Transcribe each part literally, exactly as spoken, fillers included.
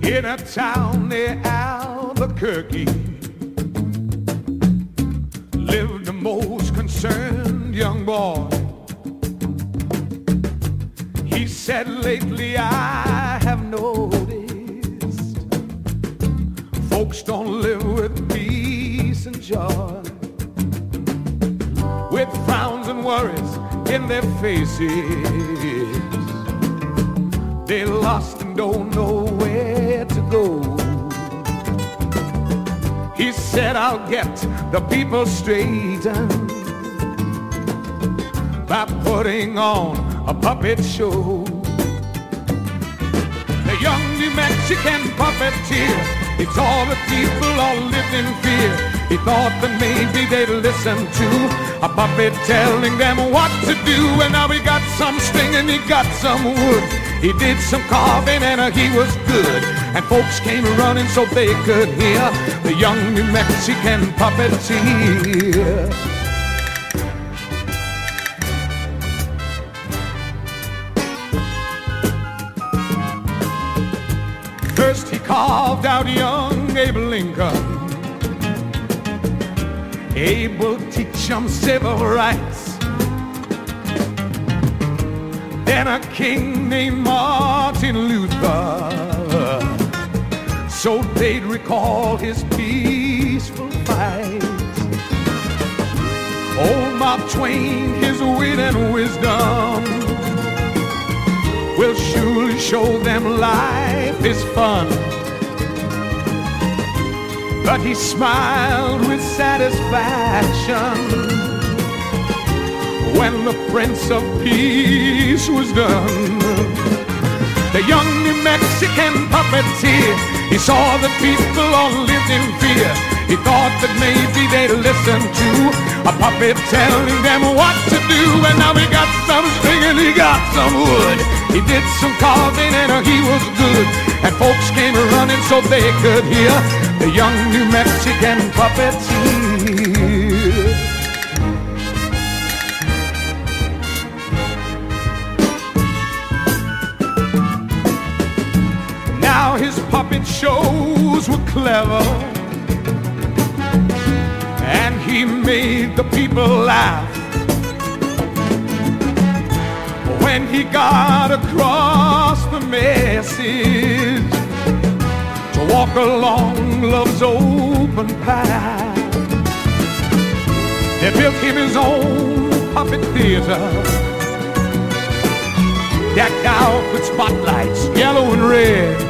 In a town near Albuquerque lived the most concerned young boy. He said, lately I have noticed folks don't live with peace and joy, with frowns and worries in their faces. They lost and don't know where to go. He said, I'll get the people straightened by putting on a puppet show. The young New Mexican puppeteer, he saw the people all lived in fear. He thought that maybe they'd listen to a puppet telling them what to do. And now he got some string and he got some wood. He did some carving and uh, he was good. And folks came running so they could hear the young New Mexican puppeteer. First he carved out young Abe Lincoln. Abe will teach them civil rights. Then a king named Martin Luther, so they'd recall his peaceful fights. Old Mark Twain, his wit and wisdom will surely show them life is fun. But he smiled with satisfaction when the Prince of Peace was done. The young New Mexican puppeteer, he saw the people all lived in fear. He thought that maybe they'd listen to a puppet telling them what to do. And now he got some string and he got some wood. He did some carving and uh, he was good. And folks came running so they could hear the young New Mexican puppeteer. Now his puppet shows were clever, and he made the people laugh. When he got across the message to walk along love's open path, they built him his own puppet theater, decked out with spotlights, yellow and red.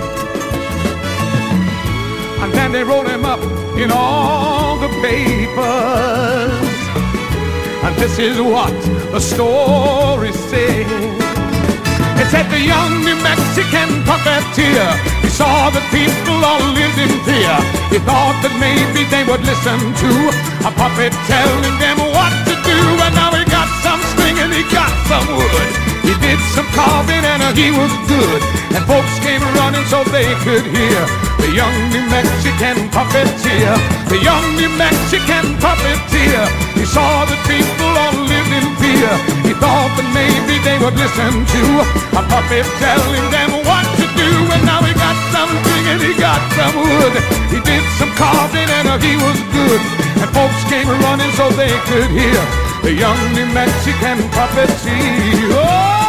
And then they wrote him up in all the papers. And this is what the story said. It said the young New Mexican puppeteer, he saw the people all lived in fear. He thought that maybe they would listen to a puppet telling them what to do. And now he got some string and he got some wood. He did some carving and uh, he was good. And folks came running so they could hear the young New Mexican puppeteer. The young New Mexican puppeteer, he saw the people all lived in fear. He thought that maybe they would listen to a puppet telling them what to do. And now he got something and he got some wood. He did some carving and uh, he was good. And folks came running so they could hear the young New Mexican puppeteer. Oh!